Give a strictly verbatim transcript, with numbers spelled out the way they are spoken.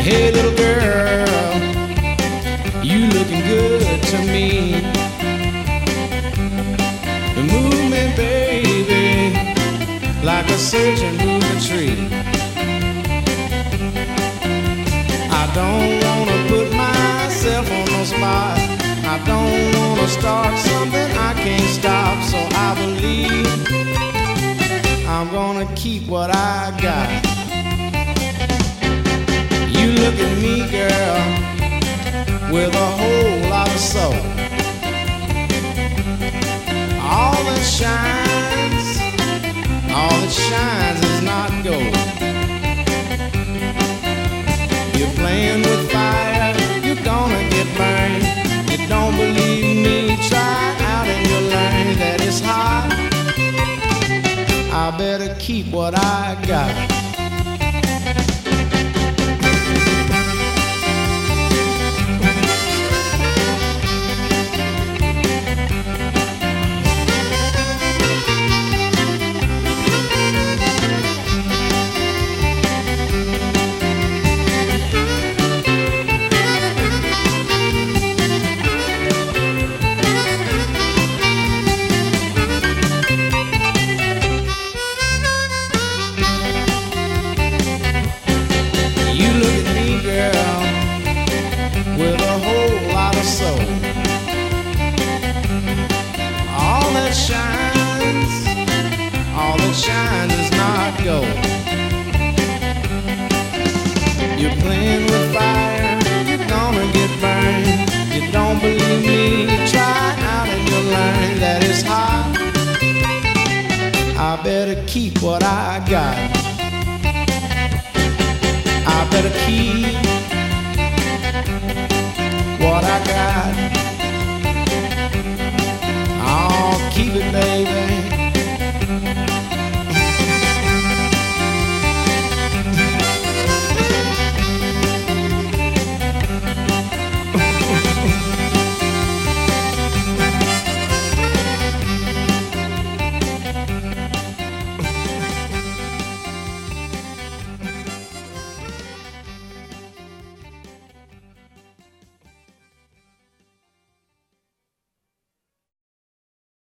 Hey little girl, you looking good to me. Move me, baby, like a surgeon moves a tree. I don't wanna put myself on no spot. I don't wanna start something I can't stop. So I believe I'm gonna keep what I got. You look at me, girl, with a whole lot of soul. All that shines, all that shines is not gold. You're playing with fire, you're gonna get burned. You don't believe me, try it out and you'll learn that it's hot. I better keep what I got. With a whole lot of soul. All that shines, all that shines is not gold. You're playing with fire, you're gonna get burned. You don't believe me, try it out and you'll learn that it's hot. I better keep what I got. I better keep what I got.